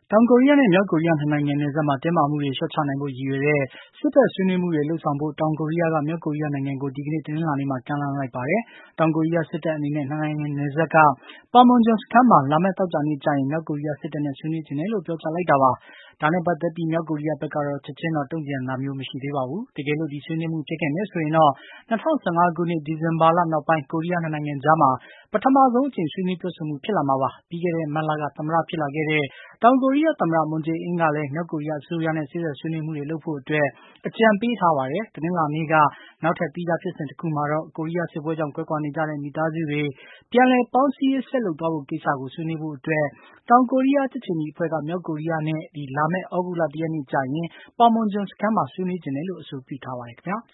တောင်ကိုရီးယားနဲ့ မြောက်ကိုရီးယား နှစ်နိုင်ငံနယ်စပ်မှာ တင်းမာမှုတွေ လျှော့ချနိုင်ဖို့ ရည်ရွယ်တဲ့ စစ်ဘက်ဆွေးနွေးမှုတွေ လုပ်ဆောင်ဖို့ တောင်ကိုရီးယားက မြောက်ကိုရီးယားနိုင်ငံကို ဒီကနေ့ တနင်္လာနေ့မှာ ကမ်းလှမ်းလိုက်ပါတယ်။ တောင်ကိုရီးယားစစ်တပ်အနေနဲ့ နှစ်နိုင်ငံနယ်စပ်က Panmunjom စခန်းမှာ လာမယ့် သောကြာနေ့ကျရင် မြောက်ကိုရီးယားစစ်တပ်နဲ့ ဆွေးနွေးချင်တယ်လို့ ပြောကြားလိုက်တာပါ။ ဒါနဲ့ပတ်သက်ပြီး မြောက်ကိုရီးယားဘက်ကတော့ ချက်ချင်းတော့ တုံ့ပြန်တာမျိုး မရှိသေးပါဘူး။ တကယ်လို့ ဒီဆွေးနွေးမှု ဖြစ်ခဲ့မယ်ဆိုရင်တော့ ၂၀၁၅ ခုနှစ် ဒီဇင်ဘာလနောက်ပိုင်း ကိုရီးယား နှစ်နိုင်ငံကြားမှာ ပထမဆုံးအကြိမ် ဆွေးနွေးပြောဆိုမှု ဖြစ်လာမှာပါ။ ပြီးခဲ့တဲ့ မတ်လက သမ္မတဖြစ်လာခဲ့တဲ့ တောင်ကိုရီးယားသမ္မတ Moon Jae-in ကလည်း မြောက်ကိုရီးယားအစိုးရနဲ့ စေ့စပ်ဆွေးနွေးမှုတွေ လုပ်ဖို့အတွက် အကြံပေးထားပါတယ်။ တနင်္လာနေ့က နောက်ထပ် သီးခြားဖြစ်စဉ်တခုမှာတော့ ကိုရီးယားစစ်ပွဲကြောင့် ကွဲကွာနေကြတဲ့ မိသားစုတွေ ပြန်လည်ပေါင်းစည်းရေး ဆက်လုပ်သွားဖို့ကိစ္စကို ဆွေးနွေးဖို့အတွက် တောင်ကိုရီးယား ကြက်ခြေနီအဖွဲ့က မြောက်ကိုရီးယားနဲ့ လာမယ့် သြဂုတ်လ ၁ ရက်နေ့ကျရင် Panmunjom စခန်းမှာ ဆွေးနွေးချင်တယ်လို့ အဆိုပြုထားပါတယ်ခင်ဗျာ။